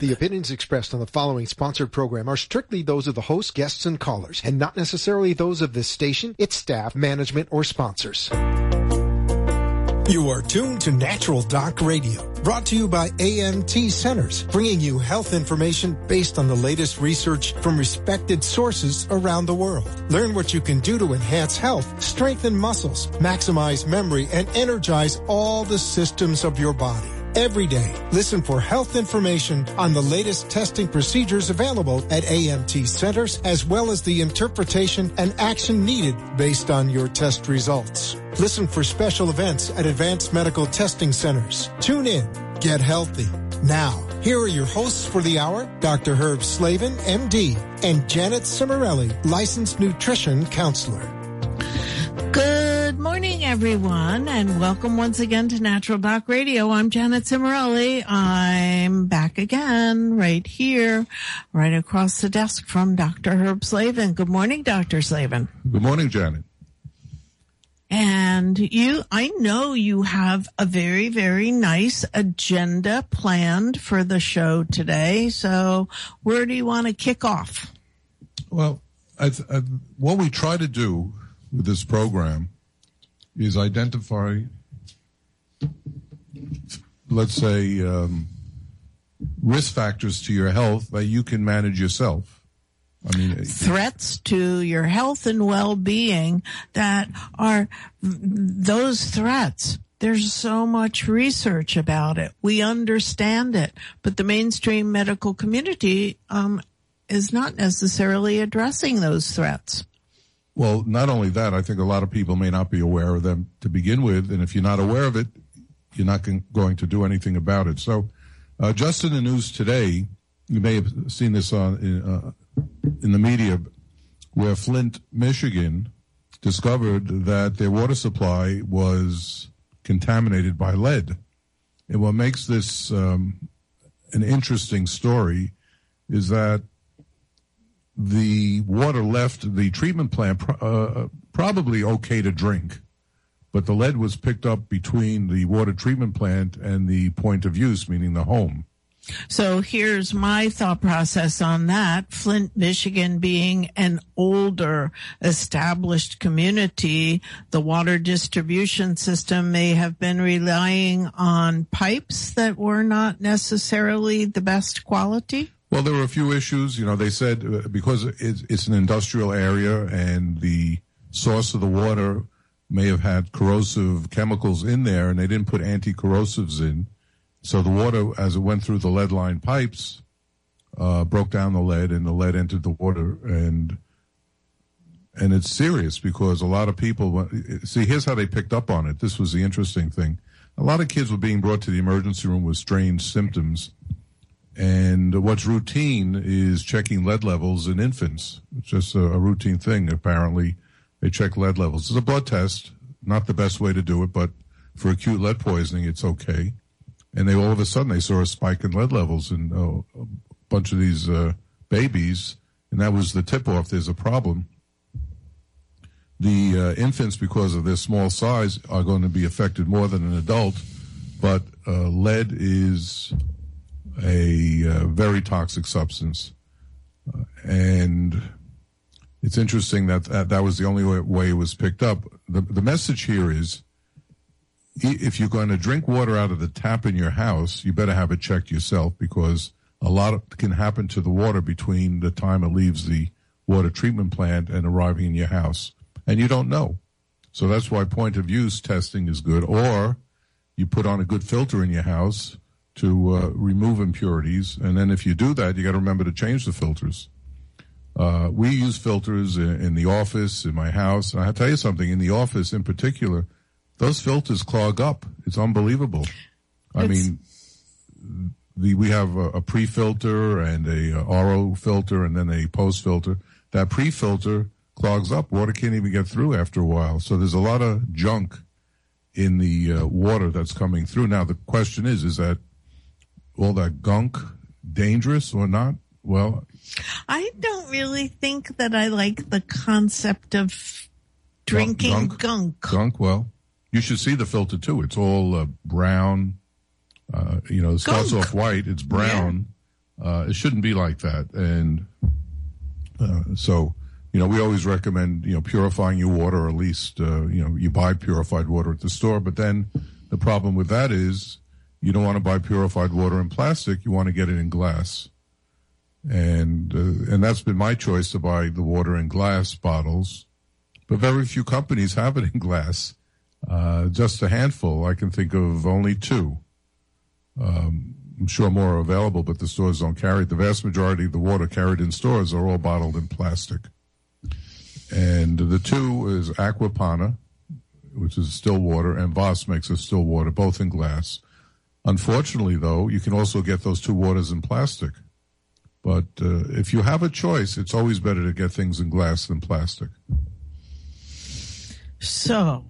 The opinions expressed on the following sponsored program are strictly those of the host, guests, and callers, and not necessarily those of this station, its staff, management, or sponsors. You are tuned to Natural Doc Radio, brought to you by AMT Centers, bringing you health information based on the latest research from respected sources around the world. Learn what you can do to enhance health, strengthen muscles, maximize memory, and energize all the systems of your body. Every day, listen for health information on the latest testing procedures available at AMT Centers, as well as the interpretation and action needed based on your test results. Listen for special events at Advanced Medical Testing Centers. Tune in. Get healthy. Now, here are your hosts for the hour, Dr. Herb Slavin, MD, and Janet Cimarelli, licensed nutrition counselor. Good morning, everyone, and welcome once again to Natural Doc Radio. I'm Janet Cimarelli. I'm back again right here, right across the desk from Dr. Herb Slavin. Good morning, Dr. Slavin. Good morning, Janet. And I know you have a very, very nice agenda planned for the show today. So where do you want to kick off? Well, what we try to do with this program is identify, let's say, risk factors to your health that you can manage yourself. I mean, threats to your health and well-being that are those threats. There's so much research about it. We understand it, but the mainstream medical community is not necessarily addressing those threats. Well, not only that, I think a lot of people may not be aware of them to begin with, and if you're not aware of it, you're not going to do anything about it. So, just in the news today, you may have seen this in the media, where Flint, Michigan, discovered that their water supply was contaminated by lead. And what makes this an interesting story is that the water left the treatment plant probably okay to drink, but the lead was picked up between the water treatment plant and the point of use, meaning the home. So here's my thought process on that. Flint, Michigan being an older established community, the water distribution system may have been relying on pipes that were not necessarily the best quality. Well, there were a few issues. You know, they said because it's an industrial area and the source of the water may have had corrosive chemicals in there, and they didn't put anti-corrosives in. So the water, as it went through the lead-lined pipes, broke down the lead, and the lead entered the water. And it's serious because a lot of people see. Here's how they picked up on it. This was the interesting thing. A lot of kids were being brought to the emergency room with strange symptoms. And what's routine is checking lead levels in infants. It's just a routine thing. Apparently, they check lead levels. It's a blood test, not the best way to do it, but for acute lead poisoning, it's okay. And all of a sudden, they saw a spike in lead levels in a bunch of these babies, and that was the tip-off. There's a problem. The infants, because of their small size, are going to be affected more than an adult, but lead is a very toxic substance, and it's interesting that was the only way it was picked up. The message here is, if you're going to drink water out of the tap in your house, you better have it checked yourself, because a lot can happen to the water between the time it leaves the water treatment plant and arriving in your house, and you don't know. So that's why point of use testing is good, or you put on a good filter in your house to remove impurities. And then if you do that, you got to remember to change the filters. We use filters in the office, in my house. And I'll tell you something, in the office in particular, those filters clog up. It's unbelievable. We have a pre-filter and a RO filter and then a post-filter. That pre-filter clogs up. Water can't even get through after a while. So there's a lot of junk in the water that's coming through. Now, the question is that all that gunk dangerous or not? Well, I don't really think that I like the concept of drinking gunk. Gunk, well, you should see the filter too. It's all brown. It starts off white. It's brown. It shouldn't be like that. And so, we always recommend, purifying your water, or at least, you buy purified water at the store. But then the problem with that is you don't want to buy purified water in plastic. You want to get it in glass. And that's been my choice, to buy the water in glass bottles. But very few companies have it in glass. Just a handful. I can think of only 2. I'm sure more are available, but the stores don't carry it. The vast majority of the water carried in stores are all bottled in plastic. And the 2 is Aquapana, which is still water, and Voss makes a still water, both in glass. Unfortunately, though, you can also get those 2 waters in plastic. But if you have a choice, it's always better to get things in glass than plastic. So,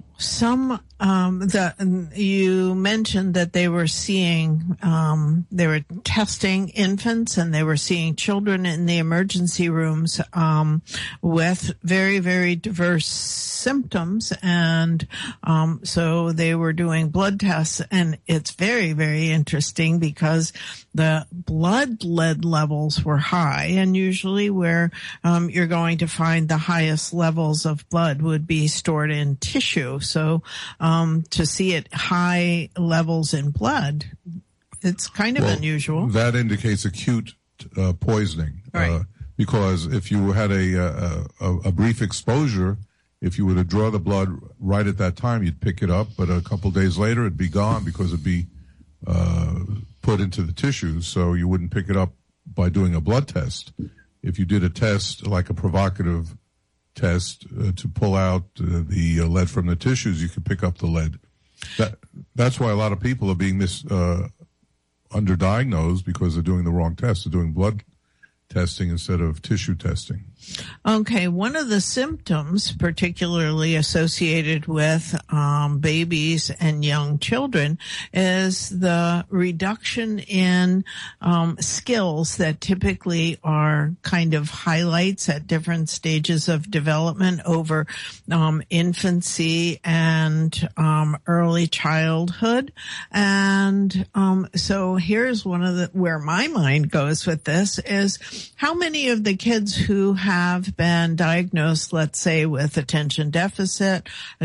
you mentioned that they were seeing, they were testing infants, and they were seeing children in the emergency rooms, with very, very diverse symptoms. And, so they were doing blood tests, and it's very, very interesting because the blood lead levels were high, and usually where, you're going to find the highest levels of blood would be stored in tissue. So, to see it high levels in blood, it's kind of unusual. That indicates acute poisoning, right? Because if you had a brief exposure, if you were to draw the blood right at that time, you'd pick it up, but a couple days later it'd be gone because it'd be put into the tissues, so you wouldn't pick it up by doing a blood test. If you did a test, like a provocative test, to pull out the lead from the tissues, you could pick up the lead. That's why a lot of people are being underdiagnosed, because they're doing the wrong test. They're doing blood testing instead of tissue testing. Okay, one of the symptoms particularly associated with babies and young children is the reduction in skills that typically are kind of highlights at different stages of development over infancy and early childhood. And so here's one of where my mind goes with this is, how many of the kids who have been diagnosed, let's say, with attention deficit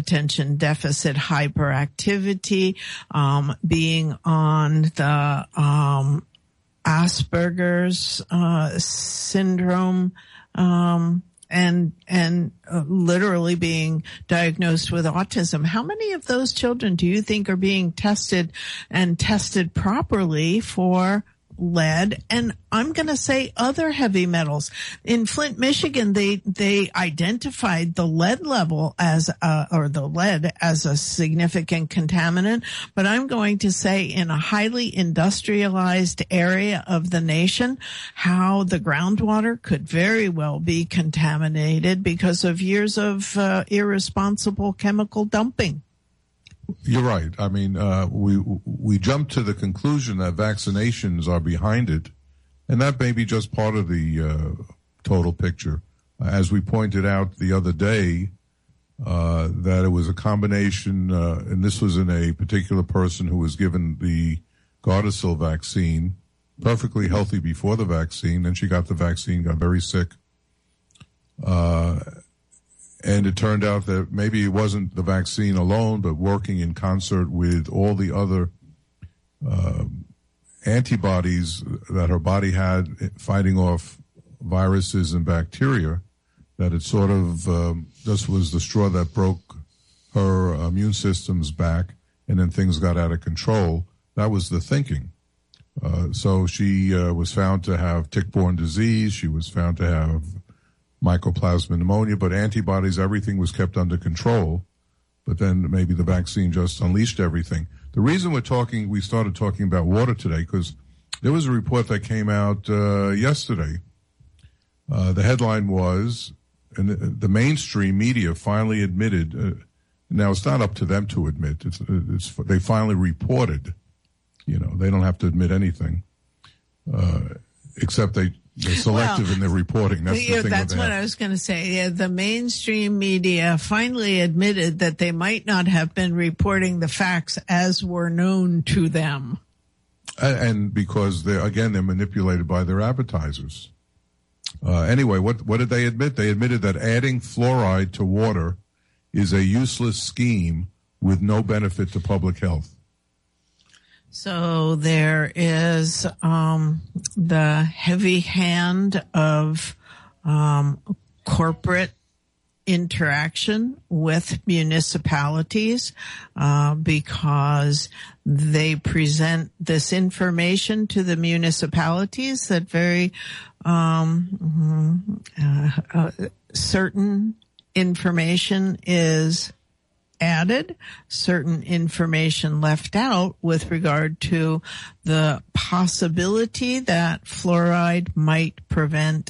hyperactivity, being on the Asperger's syndrome, and literally being diagnosed with autism. How many of those children do you think are being tested properly for lead, and I'm going to say other heavy metals? In Flint, Michigan, they identified the lead level as a significant contaminant, but I'm going to say in a highly industrialized area of the nation, how the groundwater could very well be contaminated because of years of irresponsible chemical dumping. You're right. I mean, we jumped to the conclusion that vaccinations are behind it, and that may be just part of the total picture. As we pointed out the other day, that it was a combination, and this was in a particular person who was given the Gardasil vaccine, perfectly healthy before the vaccine, then she got the vaccine, got very sick. And it turned out that maybe it wasn't the vaccine alone, but working in concert with all the other antibodies that her body had fighting off viruses and bacteria, that it sort of just was the straw that broke her immune system's back, and then things got out of control. That was the thinking. So she was found to have tick-borne disease. She was found to have mycoplasma pneumonia, but antibodies, everything was kept under control. But then maybe the vaccine just unleashed everything. The reason we started talking about water today, because there was a report that came out yesterday. The headline was, and the mainstream media finally admitted, now it's not up to them to admit, they finally reported, they don't have to admit anything, except they're selective in their reporting. That's the thing. That's what I was going to say. Yeah, the mainstream media finally admitted that they might not have been reporting the facts as were known to them. And because they're manipulated by their advertisers. Anyway, what did they admit? They admitted that adding fluoride to water is a useless scheme with no benefit to public health. So there is the heavy hand of corporate interaction with municipalities because they present this information to the municipalities that very certain information is added, certain information left out with regard to the possibility that fluoride might prevent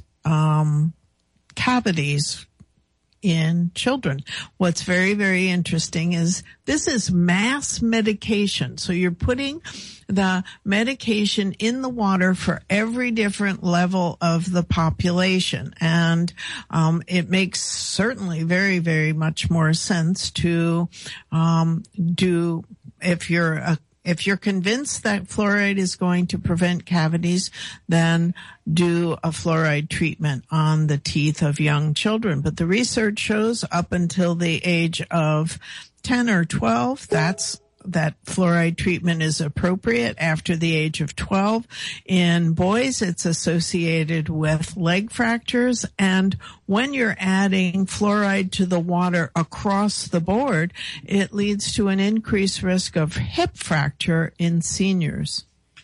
cavities in children. What's very, very interesting is this is mass medication. So you're putting the medication in the water for every different level of the population. And it makes certainly very, very much more sense to do, if you're convinced that fluoride is going to prevent cavities, then do a fluoride treatment on the teeth of young children. But the research shows up until the age of 10 or 12, that fluoride treatment is appropriate. After the age of 12, in boys, it's associated with leg fractures. And when you're adding fluoride to the water across the board, it leads to an increased risk of hip fracture in seniors.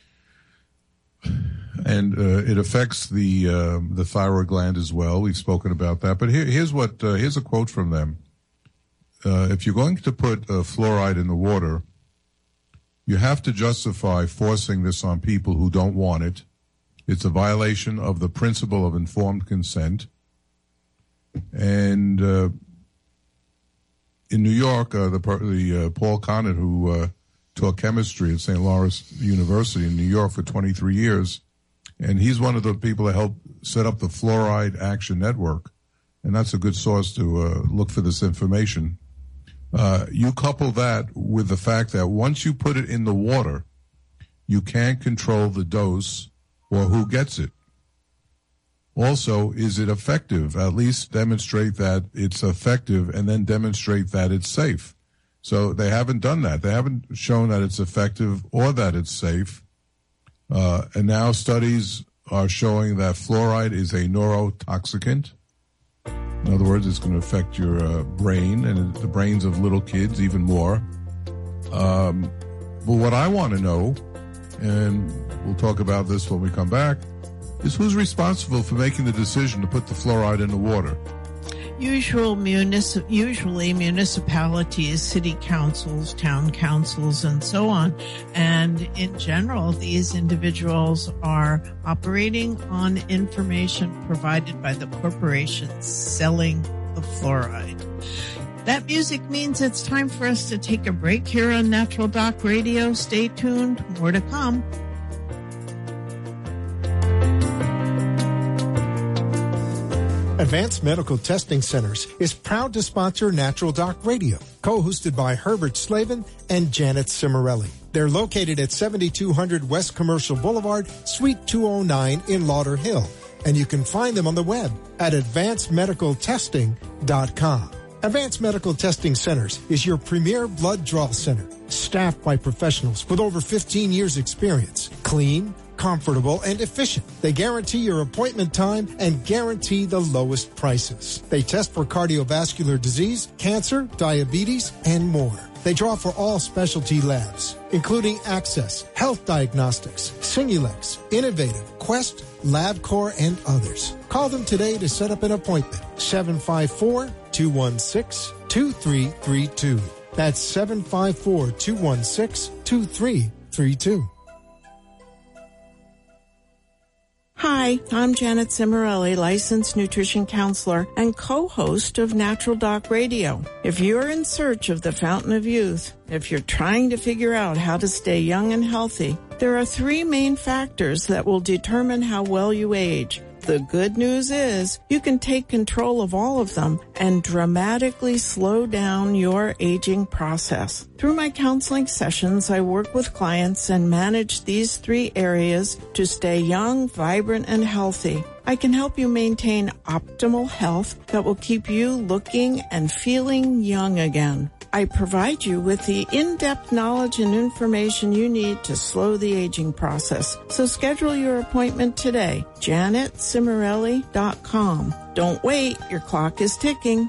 And it affects the thyroid gland as well. We've spoken about that. But here's a quote from them. If you're going to put fluoride in the water, you have to justify forcing this on people who don't want it. It's a violation of the principle of informed consent. And in New York, the Paul Conant, who taught chemistry at St. Lawrence University in New York for 23 years, and he's one of the people that helped set up the Fluoride Action Network, and that's a good source to look for this information. You couple that with the fact that once you put it in the water, you can't control the dose or who gets it. Also, is it effective? At least demonstrate that it's effective and then demonstrate that it's safe. So they haven't done that. They haven't shown that it's effective or that it's safe. And now studies are showing that fluoride is a neurotoxicant. In other words, it's going to affect your brain and the brains of little kids even more. But what I want to know, and we'll talk about this when we come back, is who's responsible for making the decision to put the fluoride in the water? Usually municipalities, city councils, town councils, and so on. And in general, these individuals are operating on information provided by the corporations selling the fluoride. That music means it's time for us to take a break here on Natural Doc Radio. Stay tuned. More to come. Advanced Medical Testing Centers is proud to sponsor Natural Doc Radio, co-hosted by Herbert Slavin and Janet Cimarelli. They're located at 7200 West Commercial Boulevard, Suite 209 in Lauderhill, and you can find them on the web at advancedmedicaltesting.com. Advanced Medical Testing Centers is your premier blood draw center, staffed by professionals with over 15 years experience. Clean, comfortable, and efficient. They guarantee your appointment time and guarantee the lowest prices. They test for cardiovascular disease, cancer, diabetes, and more. They draw for all specialty labs, including Access, Health Diagnostics, Simulex, Innovative, Quest, LabCorp, and others. Call them today to set up an appointment. 754-216-2332. That's 754-216-2332. Hi, I'm Janet Cimarelli, licensed nutrition counselor and co-host of Natural Doc Radio. If you're in search of the fountain of youth, if you're trying to figure out how to stay young and healthy, there are three main factors that will determine how well you age. The good news is you can take control of all of them and dramatically slow down your aging process. Through my counseling sessions, I work with clients and manage these 3 areas to stay young, vibrant, and healthy. I can help you maintain optimal health that will keep you looking and feeling young again. I provide you with the in-depth knowledge and information you need to slow the aging process. So schedule your appointment today. JanetCimorelli.com. Don't wait. Your clock is ticking.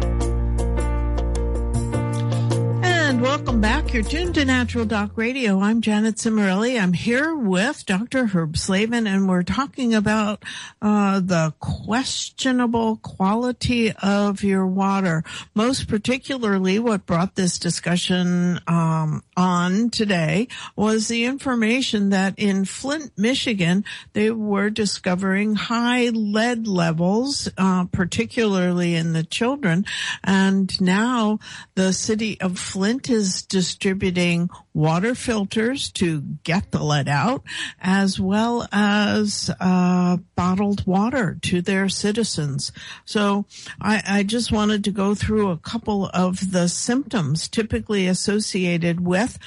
And welcome back. You're tuned to Natural Doc Radio. I'm Janet Cimorelli. I'm here with Dr. Herb Slavin, and we're talking about the questionable quality of your water. Most particularly, what brought this discussion on today was the information that in Flint, Michigan, they were discovering high lead levels, particularly in the children. And now the city of Flint is distributing water filters to get the lead out, as well as bottled water to their citizens. So I just wanted to go through a couple of the symptoms typically associated with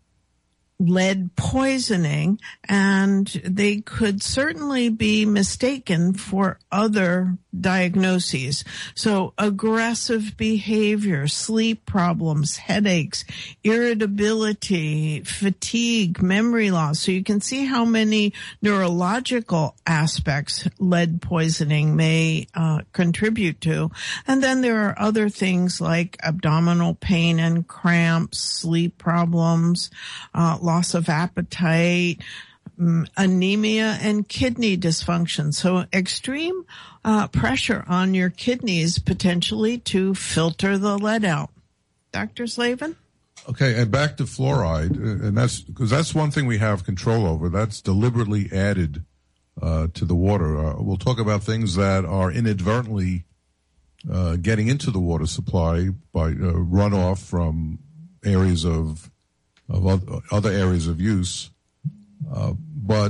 lead poisoning, and they could certainly be mistaken for other diagnoses. So aggressive behavior, sleep problems, headaches, irritability, fatigue, memory loss. So you can see how many neurological aspects lead poisoning may contribute to. And then there are other things like abdominal pain and cramps, sleep problems, loss of appetite, anemia, and kidney dysfunction. So extreme pressure on your kidneys potentially to filter the lead out. Dr. Slavin? Okay, and back to fluoride, and that's because that's one thing we have control over. That's deliberately added to the water. We'll talk about things that are inadvertently getting into the water supply by runoff from areas of other areas of use. But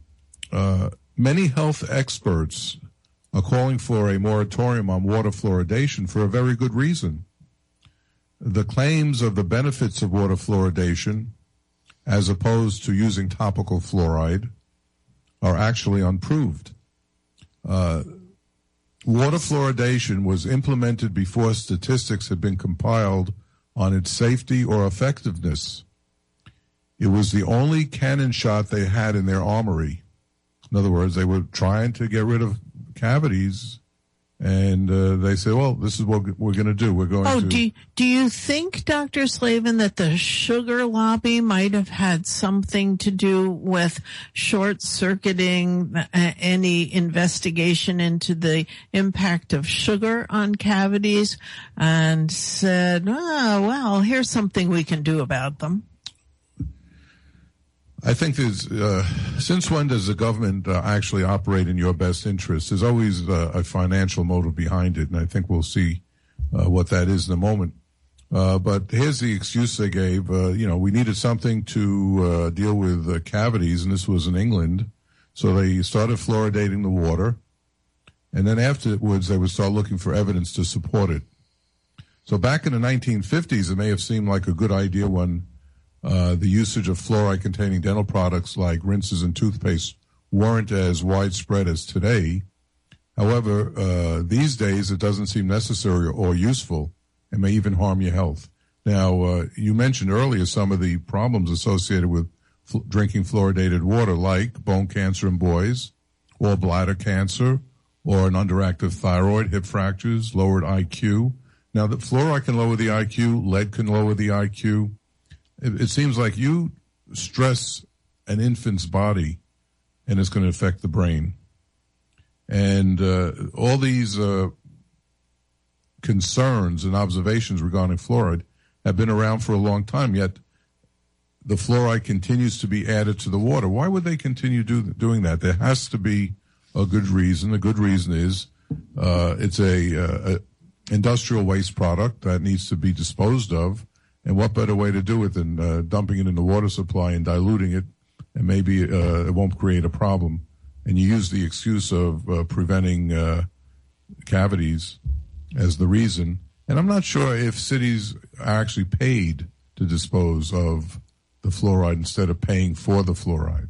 many health experts are calling for a moratorium on water fluoridation for a very good reason. The claims of the benefits of water fluoridation, as opposed to using topical fluoride, are actually unproved. Water fluoridation was implemented before statistics had been compiled on its safety or effectiveness. It was the only cannon shot they had in their armory. In other words, they were trying to get rid of cavities, and they said, well, this is what we're going to do. We're going to... Do you think, Dr. Slavin, that the sugar lobby might have had something to do with short-circuiting any investigation into the impact of sugar on cavities and said, oh, well, here's something we can do about them? I think there's, since when does the government actually operate in your best interest? There's always a financial motive behind it, and I think we'll see what that is in a moment. But here's the excuse they gave. We needed something to deal with cavities, and this was in England. So they started fluoridating the water, and then afterwards they would start looking for evidence to support it. So back in the 1950s, it may have seemed like a good idea when the usage of fluoride-containing dental products like rinses and toothpaste weren't as widespread as today. However, these days it doesn't seem necessary or useful and may even harm your health. Now, you mentioned earlier some of the problems associated with drinking fluoridated water, like bone cancer in boys, or bladder cancer, or an underactive thyroid, hip fractures, lowered IQ. Now, the fluoride can lower the IQ, lead can lower the IQ. It seems like you stress an infant's body, and it's going to affect the brain. And all these concerns and observations regarding fluoride have been around for a long time, yet the fluoride continues to be added to the water. Why would they continue doing that? There has to be a good reason. The good reason is it's a industrial waste product that needs to be disposed of. And what better way to do it than dumping it in the water supply and diluting it, and maybe it won't create a problem and you use the excuse of preventing cavities as the reason. And I'm not sure if cities are actually paid to dispose of the fluoride instead of paying for the fluoride.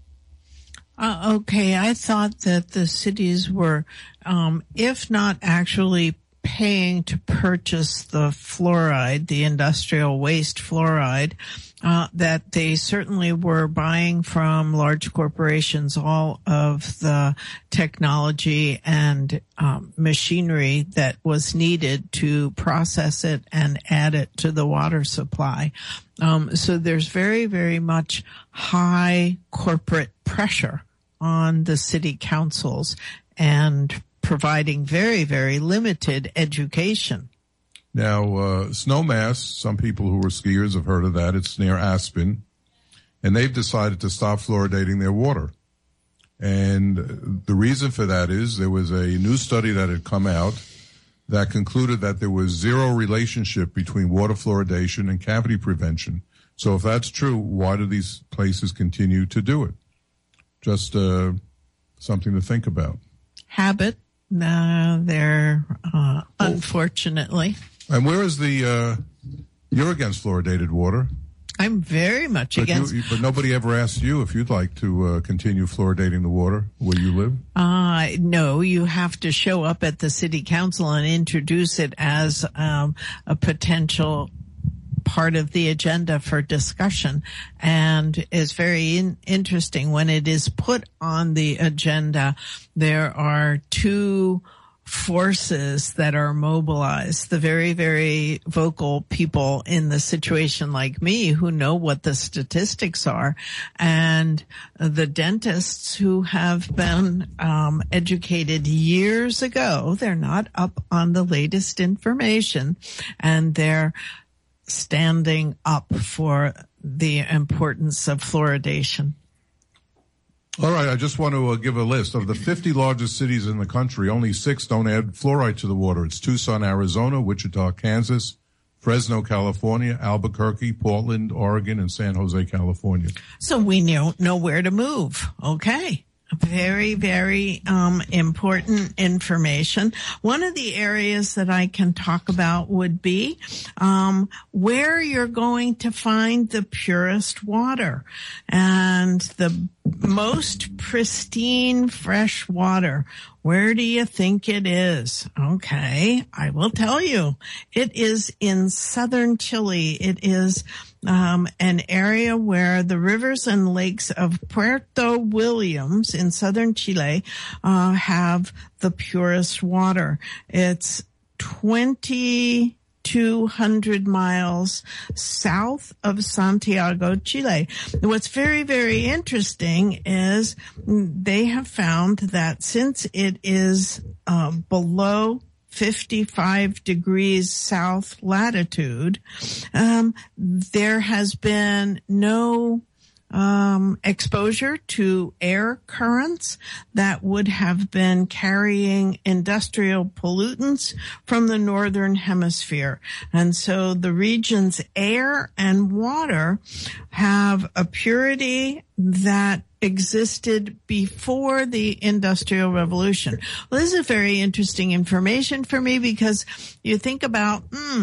Okay, I thought that the cities were, if not actually paying to purchase the fluoride, the industrial waste fluoride, that they certainly were buying from large corporations all of the technology and machinery that was needed to process it and add it to the water supply. So there's very, very much high corporate pressure on the city councils and providing very, very limited education. Now, Snowmass, some people who are skiers have heard of that. It's near Aspen. And they've decided to stop fluoridating their water. And the reason for that is there was a new study that had come out that concluded that there was zero relationship between water fluoridation and cavity prevention. So if that's true, why do these places continue to do it? Just something to think about. Habit. Unfortunately. And where is the, you're against fluoridated water. I'm very much against. But nobody ever asked you if you'd like to continue fluoridating the water where you live? No, you have to show up at the city council and introduce it as a potential part of the agenda for discussion, and is very interesting. When it is put on the agenda, there are two forces that are mobilized. The very, very vocal people in the situation like me who know what the statistics are, and the dentists who have been educated years ago. They're not up on the latest information, and they're standing up for the importance of fluoridation. All right, I just want to give a list. Of the 50 largest cities in the country, only 6 don't add fluoride to the water. It's Tucson, Arizona, Wichita, Kansas, Fresno, California, Albuquerque, Portland, Oregon, and San Jose, California. So we don't know where to move. Okay. Very, very important information. One of the areas that I can talk about would be where you're going to find the purest water and the most pristine fresh water. Where do you think it is? Okay, I will tell you. It is in southern Chile. It is an area where the rivers and lakes of Puerto Williams in southern Chile have the purest water. It's 2,200 miles south of Santiago, Chile. What's very, very interesting is they have found that since it is below 55 degrees south latitude, there has been no exposure to air currents that would have been carrying industrial pollutants from the northern hemisphere. And so the region's air and water have a purity that existed before the Industrial Revolution. Well, this is very interesting information for me because you think about,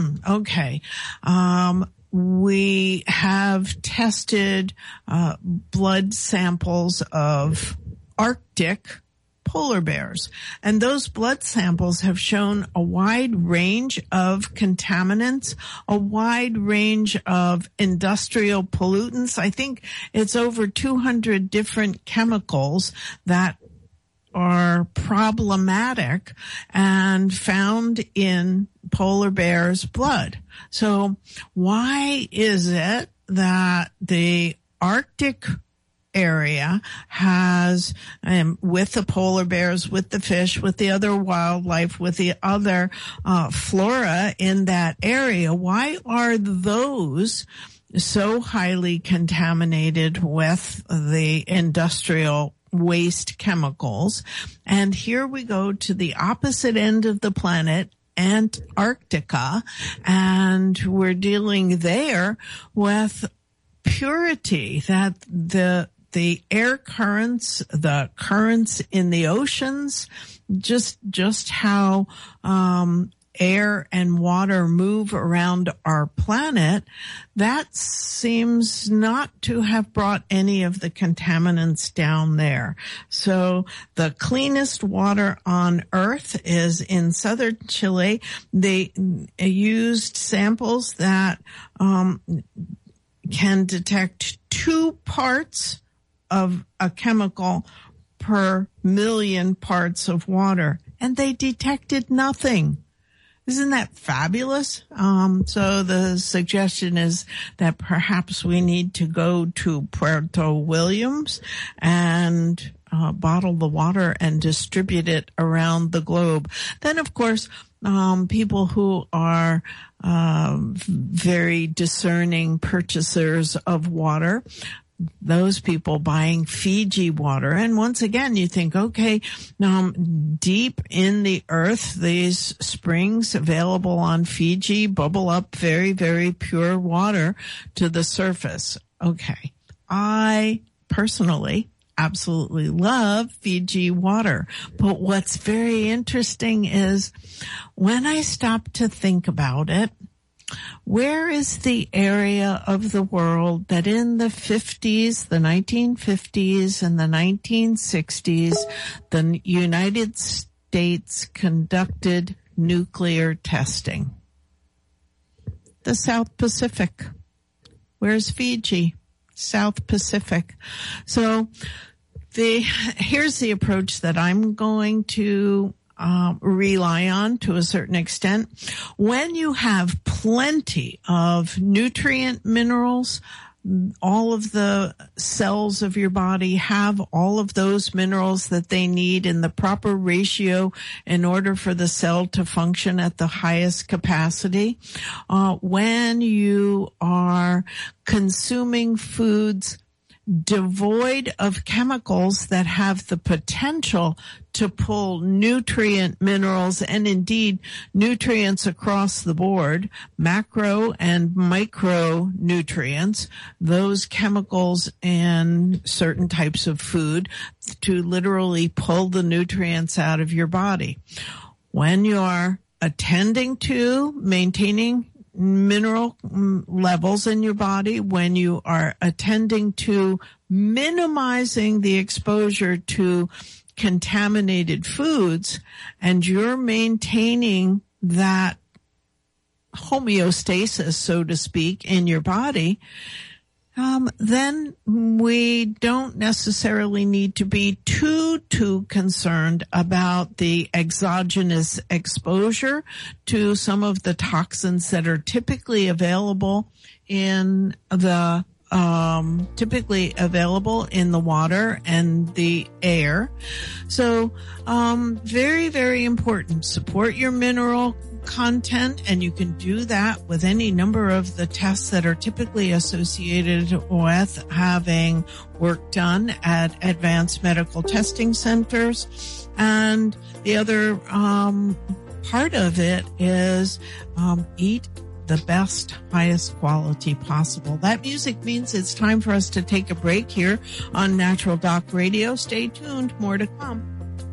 we have tested blood samples of Arctic polar bears, and those blood samples have shown a wide range of contaminants, a wide range of industrial pollutants. I think it's over 200 different chemicals that are problematic and found in polar bears' blood. So why is it that the Arctic area has, with the polar bears, with the fish, with the other wildlife, with the other flora in that area, why are those so highly contaminated with the industrial waste chemicals? And here we go to the opposite end of the planet, Antarctica, and we're dealing there with purity, that the the air currents, the currents in the oceans, just how air and water move around our planet, that seems not to have brought any of the contaminants down there. So the cleanest water on Earth is in southern Chile. They used samples that can detect 2 parts of a chemical per million parts of water, and they detected nothing. Isn't that fabulous? So the suggestion is that perhaps we need to go to Puerto Williams and bottle the water and distribute it around the globe. Then, of course, people who are very discerning purchasers of water, those people buying Fiji water. And once again, you think, okay, deep in the earth, these springs available on Fiji bubble up very, very pure water to the surface. Okay. I personally absolutely love Fiji water. But what's very interesting is when I stop to think about it, where is the area of the world that in the 50s, the 1950s and the 1960s, the United States conducted nuclear testing? The South Pacific. Where's Fiji? South Pacific. So here's the approach that I'm going to rely on to a certain extent. When you have plenty of nutrient minerals, all of the cells of your body have all of those minerals that they need in the proper ratio in order for the cell to function at the highest capacity. When you are consuming foods devoid of chemicals that have the potential to pull nutrient minerals and indeed nutrients across the board, macro and micronutrients, those chemicals in certain types of food to literally pull the nutrients out of your body. When you are attending to maintaining mineral levels in your body, when you are attending to minimizing the exposure to contaminated foods, and you're maintaining that homeostasis, so to speak, in your body, then we don't necessarily need to be too concerned about the exogenous exposure to some of the toxins that are typically available in the water and the air. So, very, very important. Support your mineral content, and you can do that with any number of the tests that are typically associated with having work done at advanced medical testing centers. And the other part of it is eat the best, highest quality possible. That music means it's time for us to take a break here on Natural Doc Radio. Stay tuned, more to come.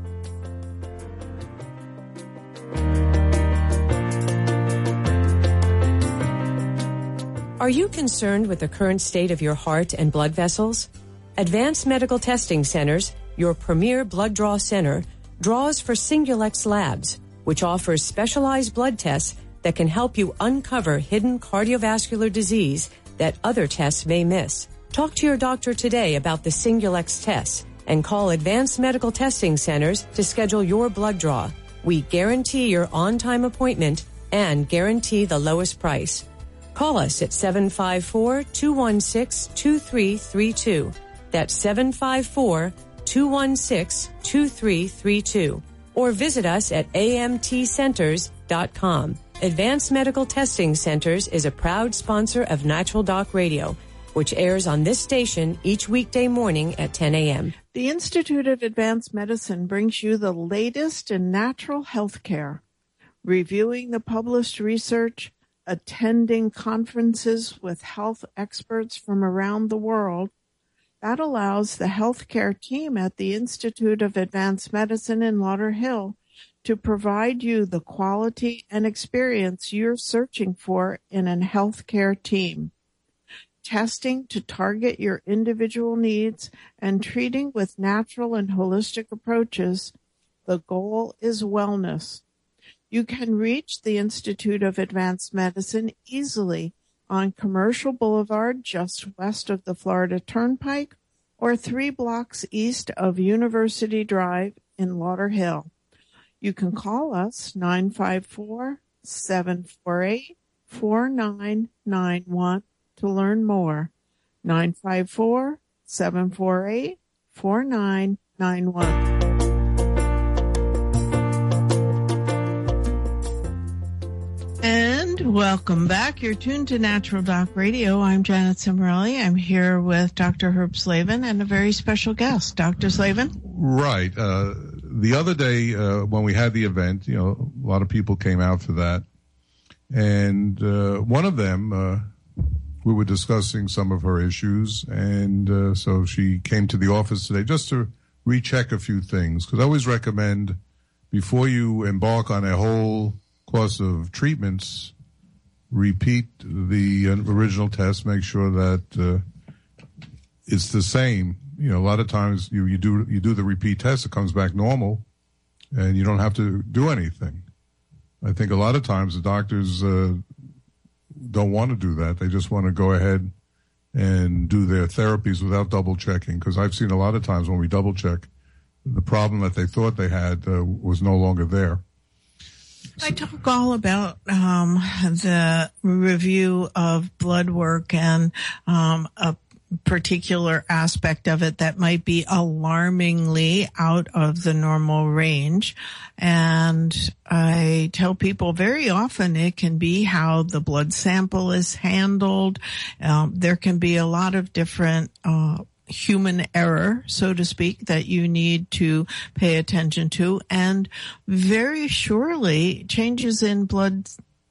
Are you concerned with the current state of your heart and blood vessels? Advanced Medical Testing Centers, your premier blood draw center, draws for Singulex Labs, which offers specialized blood tests that can help you uncover hidden cardiovascular disease that other tests may miss. Talk to your doctor today about the Singulex tests and call Advanced Medical Testing Centers to schedule your blood draw. We guarantee your on-time appointment and guarantee the lowest price. Call us at 754-216-2332. That's 754-216-2332. Or visit us at amtcenters.com. Advanced Medical Testing Centers is a proud sponsor of Natural Doc Radio, which airs on this station each weekday morning at 10 a.m. The Institute of Advanced Medicine brings you the latest in natural health care, reviewing the published research, attending conferences with health experts from around the world. That allows the healthcare team at the Institute of Advanced Medicine in Lauderhill to provide you the quality and experience you're searching for in a healthcare team. Testing to target your individual needs and treating with natural and holistic approaches, the goal is wellness. You can reach the Institute of Advanced Medicine easily on Commercial Boulevard, just west of the Florida Turnpike, or 3 blocks east of University Drive in Lauderhill. You can call us 954-748-4991 to learn more. 954-748-4991. And welcome back. You're tuned to Natural Doc Radio. I'm Janet Cimarelli. I'm here with Dr. Herb Slavin and a very special guest. Dr. Slavin? Right. The other day when we had the event, a lot of people came out for that. And one of them, we were discussing some of her issues. And so she came to the office today just to recheck a few things. Because I always recommend, before you embark on a whole course of treatments, repeat the original test, make sure that it's the same. A lot of times you do the repeat test, it comes back normal, and you don't have to do anything. I think a lot of times the doctors don't want to do that. They just want to go ahead and do their therapies without double checking, because I've seen a lot of times when we double check, the problem that they thought they had was no longer there. I talk all about the review of blood work and a particular aspect of it that might be alarmingly out of the normal range. And I tell people very often it can be how the blood sample is handled. There can be a lot of different human error, so to speak, that you need to pay attention to. And very surely changes in blood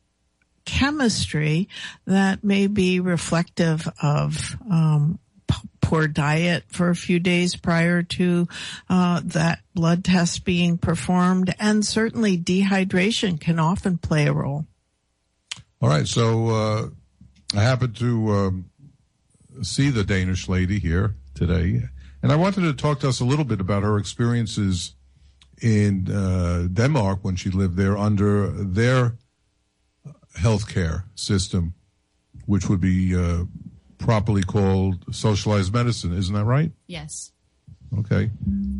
chemistry that may be reflective of poor diet for a few days prior to that blood test being performed. And certainly dehydration can often play a role. All right. So I happened to see the Danish lady here today, and I wanted to talk to us a little bit about her experiences in Denmark when she lived there under their healthcare system, which would be properly called socialized medicine. Isn't that right? Yes. Okay.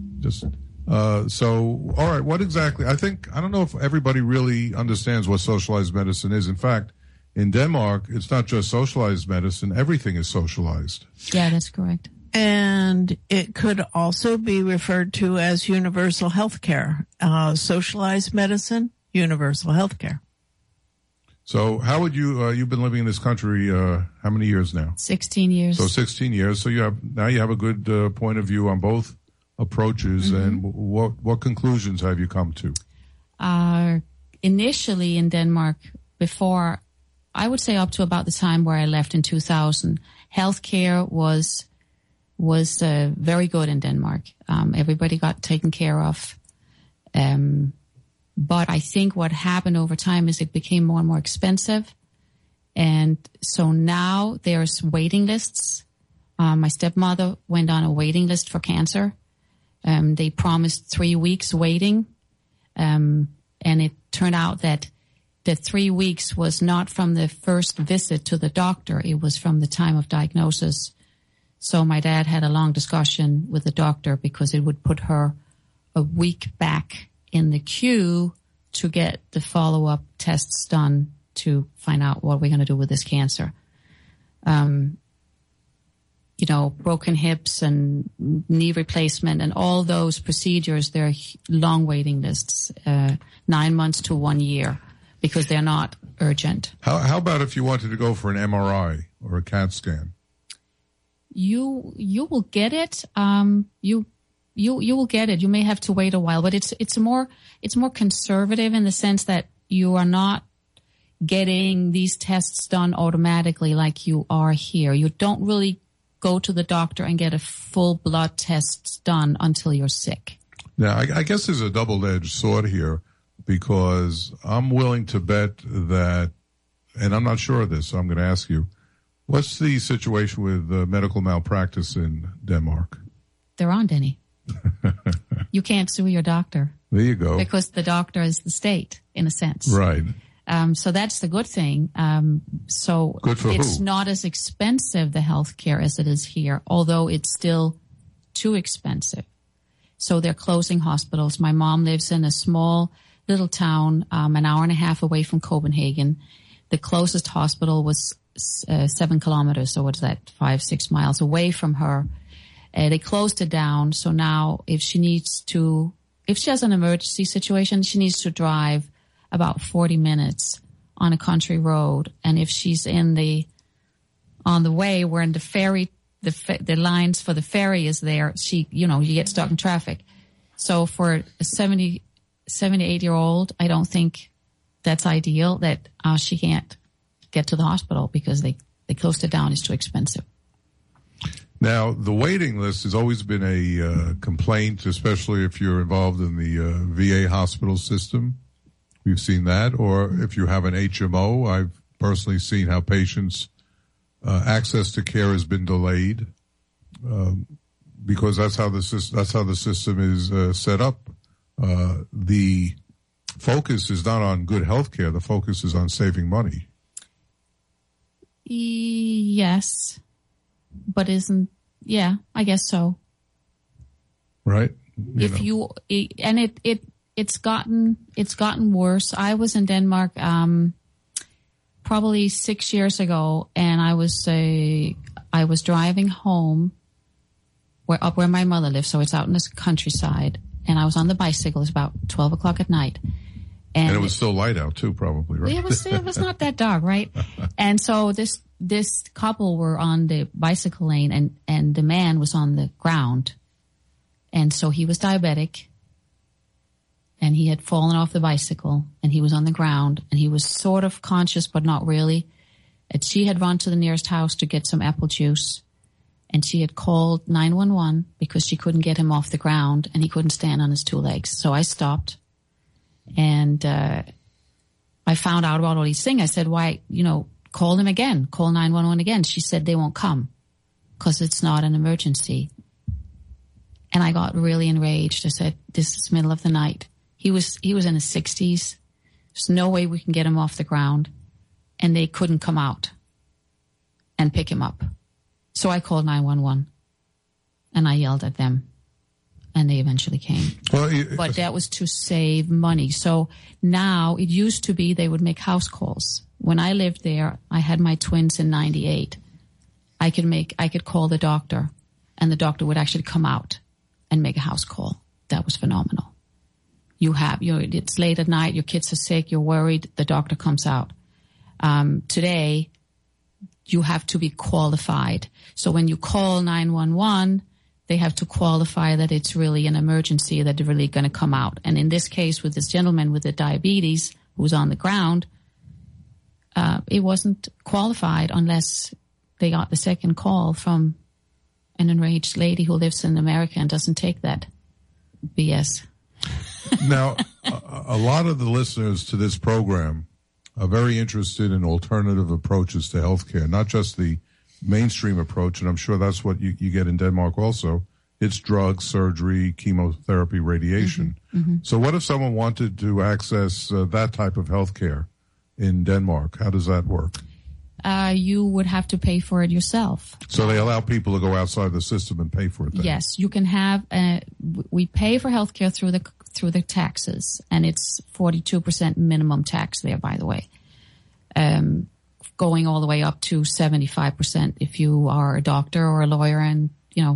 So, all right, what exactly, I don't know if everybody really understands what socialized medicine is. In fact, in Denmark, it's not just socialized medicine, everything is socialized. Yeah, that's correct. And it could also be referred to as universal health care. Socialized medicine, universal health care. So how would you've been living in this country, how many years now? 16 years. So 16 years. So you have a good point of view on both approaches. Mm-hmm. And what conclusions have you come to? Initially in Denmark, before, I would say up to about the time where I left in 2000, healthcare was very good in Denmark. Everybody got taken care of. But I think what happened over time is it became more and more expensive. And so now there's waiting lists. My stepmother went on a waiting list for cancer. They promised 3 weeks waiting. And it turned out that the 3 weeks was not from the first visit to the doctor. It was from the time of diagnosis. So my dad had a long discussion with the doctor because it would put her a week back in the queue to get the follow-up tests done to find out what we're going to do with this cancer. Broken hips and knee replacement and all those procedures, they're long waiting lists, 9 months to 1 year, because they're not urgent. How about if you wanted to go for an MRI or a CAT scan? You will get it. You will get it. You may have to wait a while, but it's more conservative in the sense that you are not getting these tests done automatically like you are here. You don't really go to the doctor and get a full blood test done until you're sick. Now, I guess there's a double-edged sword here, because I'm willing to bet that, and I'm not sure of this, so I'm going to ask you, what's the situation with medical malpractice in Denmark? There aren't any. You can't sue your doctor. There you go. Because the doctor is the state, in a sense. Right. So that's the good thing. So good for it's who? not as expensive, the health care, as it is here, although it's still too expensive. So they're closing hospitals. My mom lives in a small little town, an hour and a half away from Copenhagen. The closest hospital was 7 kilometers, so what's that, 5-6 miles away from her. They closed it down, so now if she has an emergency situation, she needs to drive about 40 minutes on a country road. And if she's on the way, we're in the ferry, the lines for the ferry is there, you get stuck in traffic. So for a 78-year-old, I don't think that's ideal that she can't get to the hospital because they closed it down. It's too expensive. Now, the waiting list has always been a complaint, especially if you're involved in the VA hospital system. We've seen that. Or if you have an HMO, I've personally seen how patients' access to care has been delayed because that's how the system is set up. The focus is not on good health care. The focus is on saving money. Yes. But I guess so. Right. It's gotten worse. I was in Denmark, probably 6 years ago, and I was driving home where my mother lives. So it's out in the countryside, and I was on the bicycle. It was about 12 o'clock at night. And it was still light out too, probably, right? It was not that dark, right? And so this couple were on the bicycle lane and the man was on the ground. And so he was diabetic and he had fallen off the bicycle and he was on the ground and he was sort of conscious, but not really. And she had run to the nearest house to get some apple juice and she had called 911 because she couldn't get him off the ground and he couldn't stand on his two legs. So I stopped and, I found out about all these things. I said, why, call them again, call 911 again. She said they won't come because it's not an emergency. And I got really enraged. I said, this is middle of the night. He was in his 60s. There's no way we can get him off the ground. And they couldn't come out and pick him up. So I called 911 and I yelled at them and they eventually came. But that was to save money. So now it used to be they would make house calls. When I lived there, I had my twins in 98. I could call the doctor and the doctor would actually come out and make a house call. That was phenomenal. It's late at night, your kids are sick, you're worried, the doctor comes out. Today, you have to be qualified. So when you call 911, they have to qualify that it's really an emergency, that they're really going to come out. And in this case, with this gentleman with the diabetes who was on the ground, it wasn't qualified unless they got the second call from an enraged lady who lives in America and doesn't take that BS. Now, a lot of the listeners to this program are very interested in alternative approaches to healthcare, not just the mainstream approach, and I'm sure that's what you get in Denmark also. It's drugs, surgery, chemotherapy, radiation. Mm-hmm. Mm-hmm. So what if someone wanted to access that type of healthcare in Denmark? How does that work? You would have to pay for it yourself. So they allow people to go outside the system and pay for it then? Yes, you can have, we pay for healthcare through the taxes, and it's 42% minimum tax there, by the way. Going all the way up to 75% if you are a doctor or a lawyer and,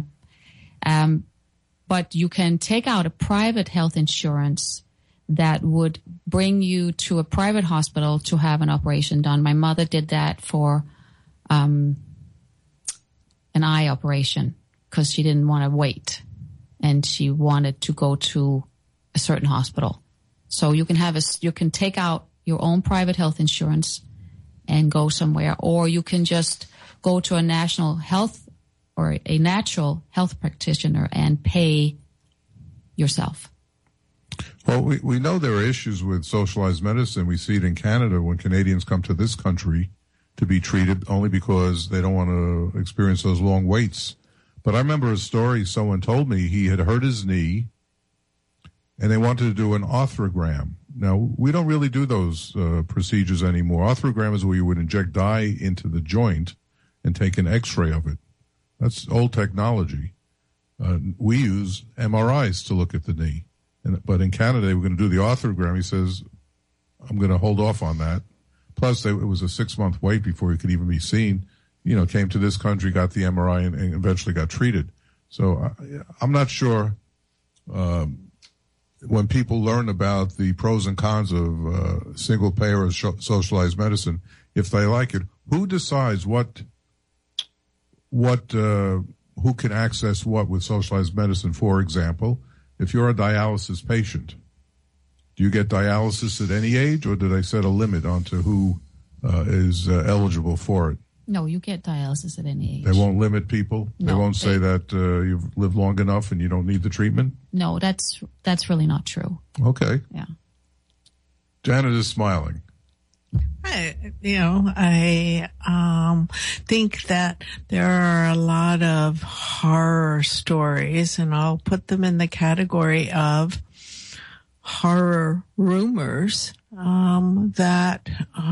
but you can take out a private health insurance that would bring you to a private hospital to have an operation done. My mother did that for an eye operation because she didn't want to wait and she wanted to go to a certain hospital. So you can take out your own private health insurance and go somewhere, or you can just go to a national health or a natural health practitioner and pay yourself. Well, we know there are issues with socialized medicine. We see it in Canada when Canadians come to this country to be treated only because they don't want to experience those long waits. But I remember a story someone told me. He had hurt his knee, and they wanted to do an arthrogram. Now, we don't really do those procedures anymore. Arthrogram is where you would inject dye into the joint and take an X-ray of it. That's old technology. We use MRIs to look at the knee. But in Canada, they were going to do the arthrogram. He says, I'm going to hold off on that. Plus, it was a 6-month wait before he could even be seen. Came to this country, got the MRI, and eventually got treated. So I'm not sure when people learn about the pros and cons of single payer or socialized medicine, if they like it, who decides who can access what with socialized medicine? For example, if you're a dialysis patient, do you get dialysis at any age, or do they set a limit onto who is eligible for it? No, you get dialysis at any age. They won't limit people? No, they won't say that you've lived long enough and you don't need the treatment? No, that's really not true. Okay. Yeah. Janet is smiling. I think that there are a lot of horror stories, and I'll put them in the category of horror rumors, that,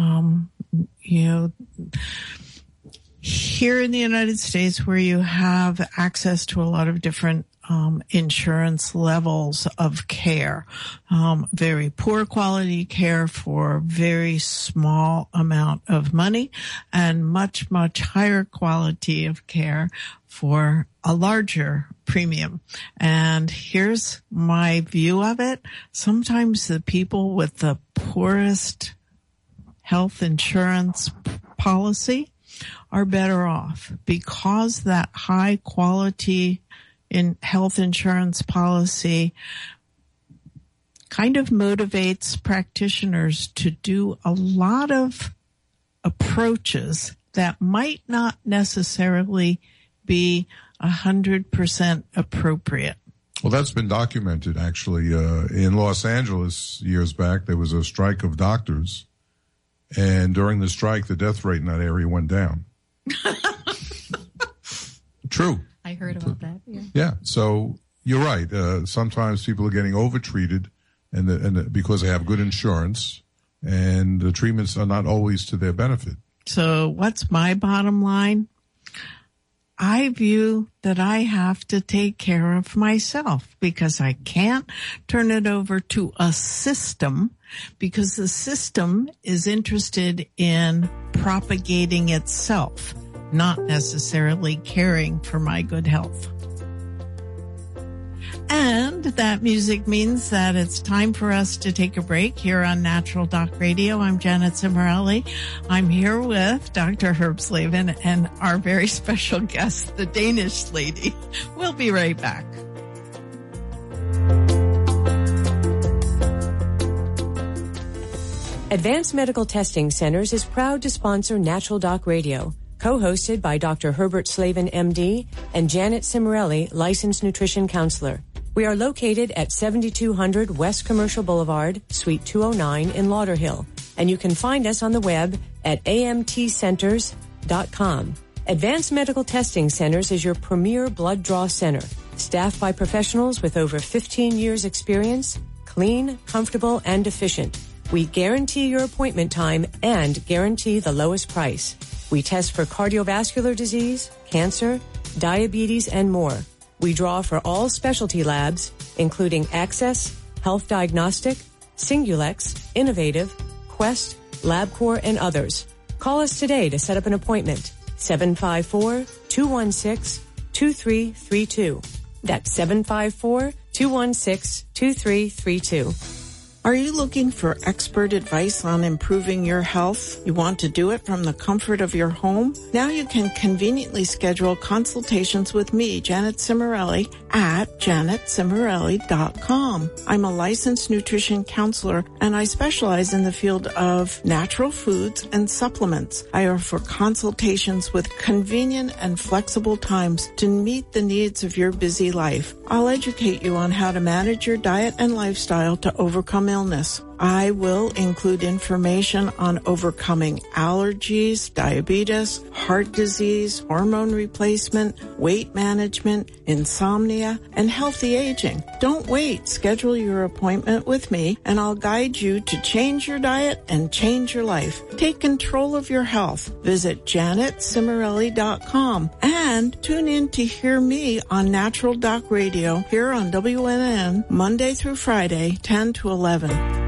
here in the United States, where you have access to a lot of different insurance levels of care, very poor quality care for very small amount of money, and much, much higher quality of care for a larger premium. And here's my view of it. Sometimes the people with the poorest health insurance policy are better off, because that high quality in health insurance policy kind of motivates practitioners to do a lot of approaches that might not necessarily be 100% appropriate. Well, that's been documented, actually. In Los Angeles years back, there was a strike of doctors, and during the strike, the death rate in that area went down. True. I heard about that. Yeah. Yeah. So you're right. Sometimes people are getting overtreated, and because they have good insurance, and the treatments are not always to their benefit. So what's my bottom line? I view that I have to take care of myself, because I can't turn it over to a system, because the system is interested in propagating itself, not necessarily caring for my good health. And that music means that it's time for us to take a break here on Natural Doc Radio. I'm Janet Cimorelli. I'm here with Dr. Herb Slavin and our very special guest, the Danish lady. We'll be right back. Advanced Medical Testing Centers is proud to sponsor Natural Doc Radio, co-hosted by Dr. Herbert Slavin, MD, and Janet Cimorelli, licensed nutrition counselor. We are located at 7200 West Commercial Boulevard, Suite 209 in Lauderhill, and you can find us on the web at amtcenters.com. Advanced Medical Testing Centers is your premier blood draw center, staffed by professionals with over 15 years experience, clean, comfortable, and efficient. We guarantee your appointment time and guarantee the lowest price. We test for cardiovascular disease, cancer, diabetes, and more. We draw for all specialty labs, including Access, Health Diagnostic, Singulex, Innovative, Quest, LabCorp, and others. Call us today to set up an appointment. 754-216-2332. That's 754-216-2332. Are you looking for expert advice on improving your health? You want to do it from the comfort of your home? Now you can conveniently schedule consultations with me, Janet Cimarelli, at janetcimarelli.com. I'm a licensed nutrition counselor, and I specialize in the field of natural foods and supplements. I offer consultations with convenient and flexible times to meet the needs of your busy life. I'll educate you on how to manage your diet and lifestyle to overcome illness. I will include information on overcoming allergies, diabetes, heart disease, hormone replacement, weight management, insomnia, and healthy aging. Don't wait. Schedule your appointment with me, and I'll guide you to change your diet and change your life. Take control of your health. Visit janetcimarelli.com and tune in to hear me on Natural Doc Radio here on WNN Monday through Friday, 10 to 11.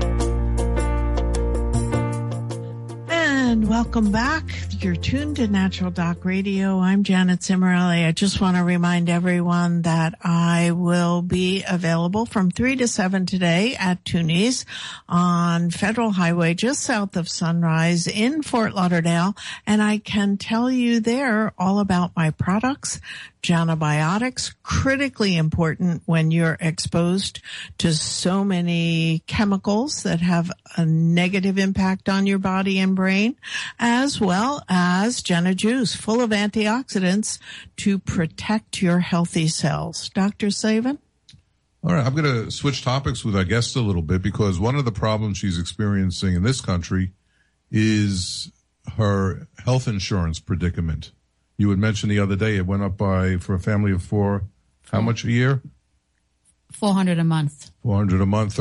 And welcome back. You're tuned to Natural Doc Radio. I'm Janet Cimarelli. I just want to remind everyone that I will be available from 3 to 7 today at Toonies on Federal Highway just south of Sunrise in Fort Lauderdale. And I can tell you there all about my products. Janabiotics, critically important when you're exposed to so many chemicals that have a negative impact on your body and brain, as well as Jana Juice, full of antioxidants to protect your healthy cells. Dr. Slavin? All right, I'm going to switch topics with our guest a little bit because one of the problems she's experiencing in this country is her health insurance predicament. You had mentioned the other day it went up by, for a family of 4, how much a year? $400 a month. $400 a month,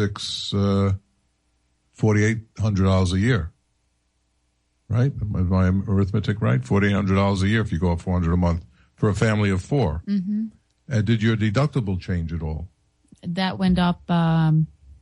$4,800 a year. Right? Am my arithmetic right? $4,800 a year if you go up $400 a month for a family of 4. Mm-hmm. Did your deductible change at all? That went up $500,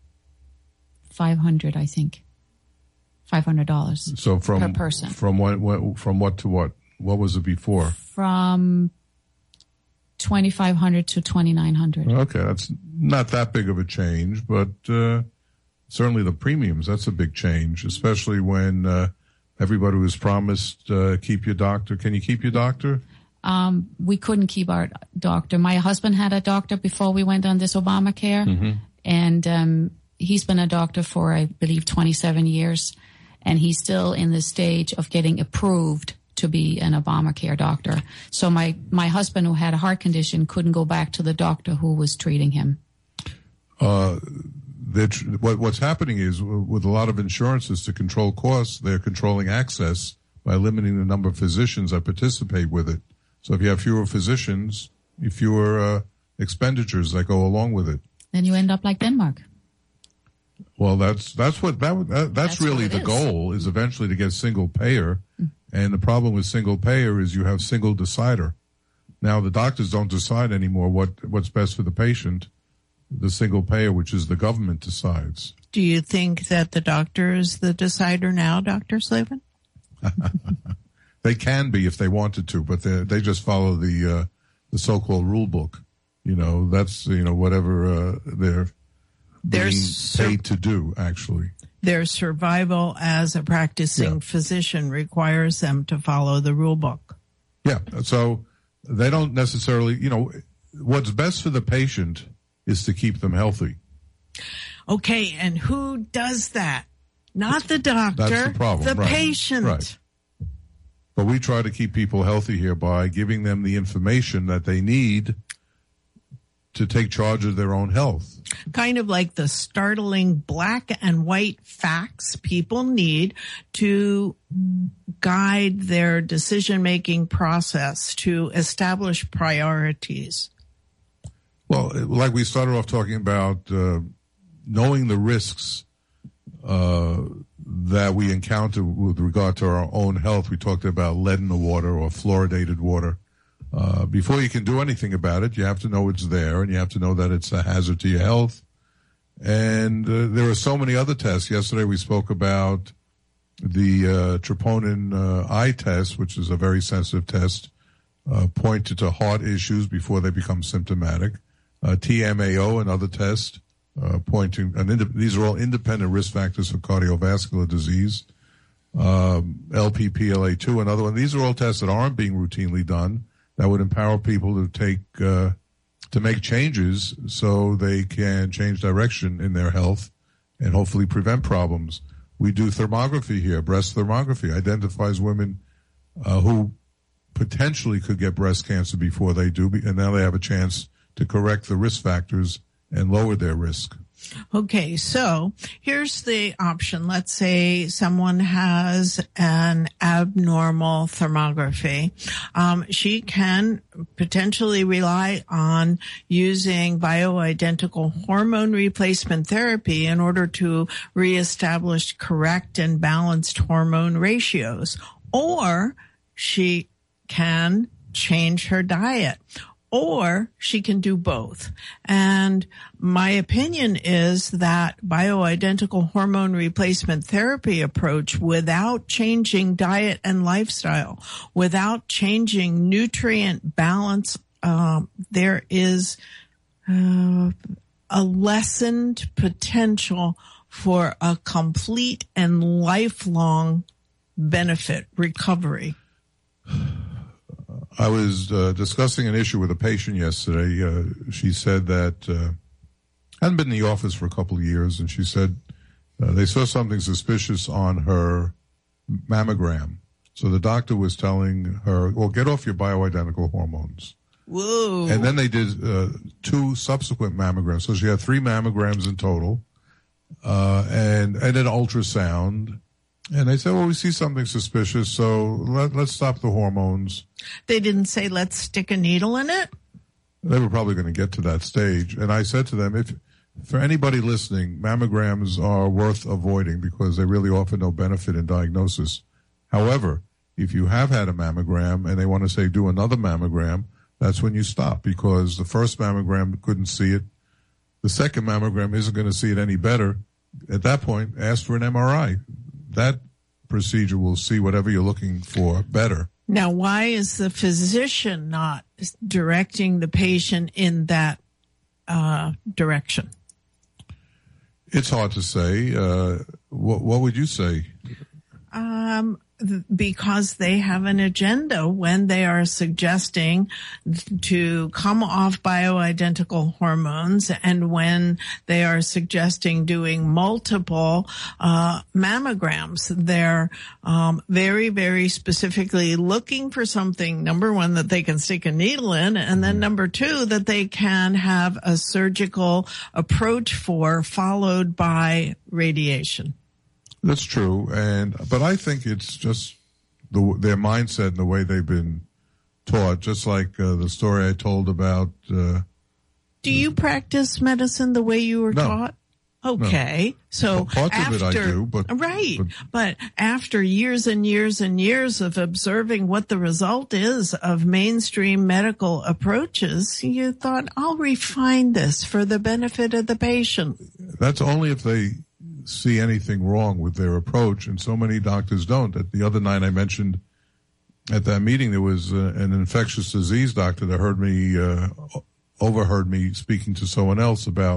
I think. $500 so per person. From what to what? What was it before? From $2,500 to $2,900. Okay, that's not that big of a change, but certainly the premiums, that's a big change, especially when everybody was promised keep your doctor. Can you keep your doctor? We couldn't keep our doctor. My husband had a doctor before we went on this Obamacare, mm-hmm. and he's been a doctor for, I believe, 27 years, and he's still in the stage of getting approved to be an Obamacare doctor. So my husband, who had a heart condition, couldn't go back to the doctor who was treating him. What's happening is with a lot of insurances to control costs, they're controlling access by limiting the number of physicians that participate with it. So if you have fewer physicians, fewer expenditures that go along with it. Then you end up like Denmark. Well, that's really the goal, is eventually to get single payer. And the problem with single payer is you have single decider. Now, the doctors don't decide anymore what's best for the patient. The single payer, which is the government, decides. Do you think that the doctor is the decider now, Dr. Slavin? They can be if they wanted to, but they just follow the so-called rule book. That's, whatever they're being paid to do, actually. Their survival as a practicing physician requires them to follow the rule book. Yeah, so they don't necessarily, what's best for the patient is to keep them healthy. Okay, and who does that? Not the doctor. That's the problem. The patient. Right. But we try to keep people healthy here by giving them the information that they need to take charge of their own health. Kind of like the startling black and white facts people need to guide their decision-making process, to establish priorities. Well, like we started off talking about knowing the risks that we encounter with regard to our own health. We talked about lead in the water or fluoridated water. Before you can do anything about it, you have to know it's there, and you have to know that it's a hazard to your health. And there are so many other tests. Yesterday we spoke about the troponin eye test, which is a very sensitive test, pointed to heart issues before they become symptomatic. TMAO, another test, pointing, these are all independent risk factors for cardiovascular disease, LPPLA2, another one. These are all tests that aren't being routinely done that would empower people to make changes so they can change direction in their health and hopefully prevent problems. We do thermography here. Breast thermography identifies women who potentially could get breast cancer before they do, and now they have a chance to correct the risk factors and lower their risk. Okay, so here's the option. Let's say someone has an abnormal thermography. She can potentially rely on using bioidentical hormone replacement therapy in order to reestablish correct and balanced hormone ratios. Or she can change her diet. Or she can do both. And my opinion is that bioidentical hormone replacement therapy approach, without changing diet and lifestyle, without changing nutrient balance, there is a lessened potential for a complete and lifelong benefit recovery. I was discussing an issue with a patient yesterday. She said that hadn't been in the office for a couple of years, and she said they saw something suspicious on her mammogram. So the doctor was telling her, well, get off your bioidentical hormones. Whoa. And then they did 2 subsequent mammograms. So she had 3 mammograms in total, and an ultrasound. And they said, well, we see something suspicious, so let's stop the hormones. They didn't say, let's stick a needle in it? They were probably going to get to that stage. And I said to them, if for anybody listening, mammograms are worth avoiding because they really offer no benefit in diagnosis. However, if you have had a mammogram and they want to say do another mammogram, that's when you stop, because the first mammogram couldn't see it. The second mammogram isn't going to see it any better. At that point, ask for an MRI. That procedure will see whatever you're looking for better. Now, why is the physician not directing the patient in that direction? It's hard to say. What would you say? Because they have an agenda when they are suggesting to come off bioidentical hormones, and when they are suggesting doing multiple mammograms. They're very, very specifically looking for something, number one, that they can stick a needle in, and then number two, that they can have a surgical approach for, followed by radiation. That's true, but I think it's just their mindset and the way they've been taught. Just like the story I told about. Do you practice medicine the way you were taught? Okay, no. So parts of it I do, but after years and years and years of observing what the result is of mainstream medical approaches, you thought, I'll refine this for the benefit of the patient. That's only if they see anything wrong with their approach, and so many doctors don't. At the other night I mentioned at that meeting, there was an infectious disease doctor that overheard me speaking to someone else about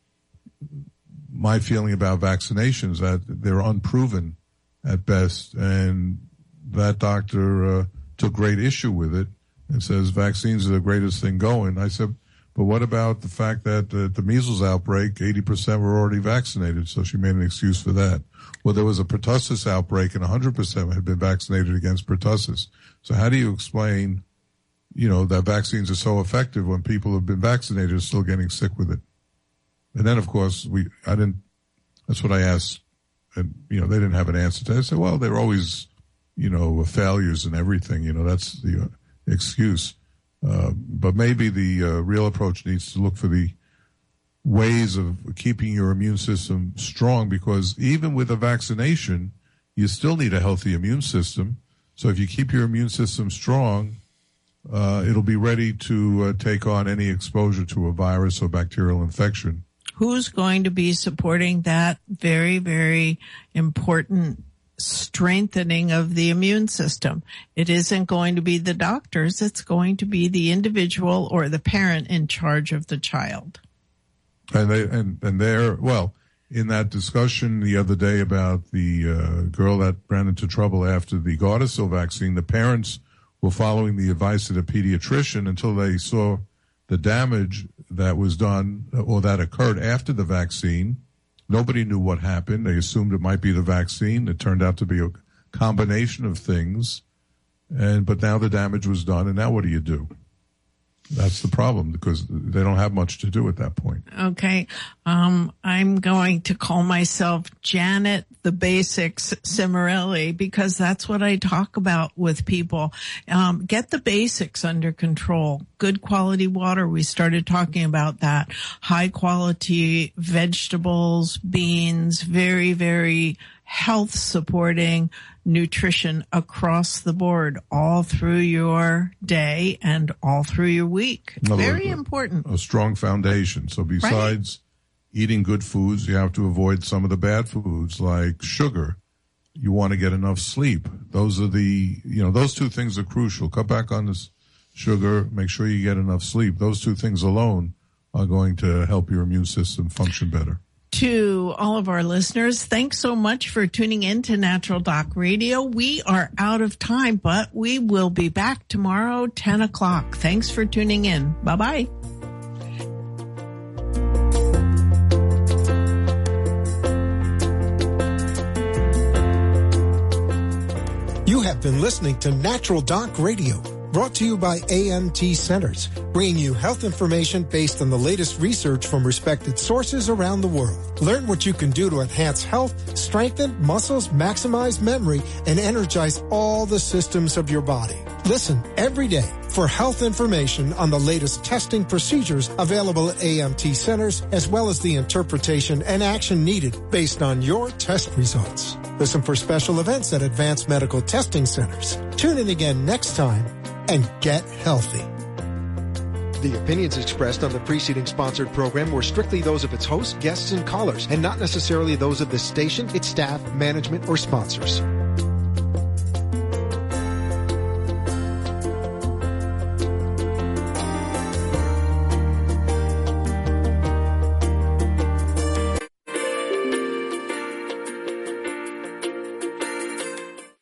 my feeling about vaccinations, that they're unproven at best, and that doctor took great issue with it and says vaccines are the greatest thing going. I said, but what about the fact that the measles outbreak, 80% were already vaccinated? So she made an excuse for that. Well, there was a pertussis outbreak and 100% had been vaccinated against pertussis. So how do you explain, that vaccines are so effective when people have been vaccinated are still getting sick with it? And then, of course, that's what I asked, and, they didn't have an answer to it. I said, well, they're always, failures and everything, that's the excuse. But maybe the real approach needs to look for the ways of keeping your immune system strong, because even with a vaccination, you still need a healthy immune system. So if you keep your immune system strong, it'll be ready to take on any exposure to a virus or bacterial infection. Who's going to be supporting that very, very important strengthening of the immune system? It isn't going to be the doctors. It's going to be the individual or the parent in charge of the child. And they're, well, in that discussion the other day about the girl that ran into trouble after the Gardasil vaccine, the parents were following the advice of the pediatrician until they saw the damage that was done or that occurred after the vaccine. Nobody knew what happened. They assumed it might be the vaccine. It turned out to be a combination of things. But now the damage was done, and now what do? That's the problem, because they don't have much to do at that point. Okay. I'm going to call myself Janet the Basics Cimarelli, because that's what I talk about with people. Get the basics under control. Good quality water. We started talking about that. High quality vegetables, beans, very, very health supporting nutrition across the board, all through your day and all through your week. Very important. A strong foundation. So besides eating good foods, you have to avoid some of the bad foods like sugar. You want to get enough sleep. Those are those two things are crucial. Cut back on this sugar. Make sure you get enough sleep. Those two things alone are going to help your immune system function better. To all of our listeners, thanks so much for tuning in to Natural Doc Radio. We are out of time, but we will be back tomorrow, 10 o'clock. Thanks for tuning in. Bye-bye. You have been listening to Natural Doc Radio, brought to you by AMT Centers, bringing you health information based on the latest research from respected sources around the world. Learn what you can do to enhance health, strengthen muscles, maximize memory, and energize all the systems of your body. Listen every day for health information on the latest testing procedures available at AMT Centers, as well as the interpretation and action needed based on your test results. Listen for special events at Advanced Medical Testing Centers. Tune in again next time and get healthy. The opinions expressed on the preceding sponsored program were strictly those of its hosts, guests, and callers, and not necessarily those of the station, its staff, management, or sponsors.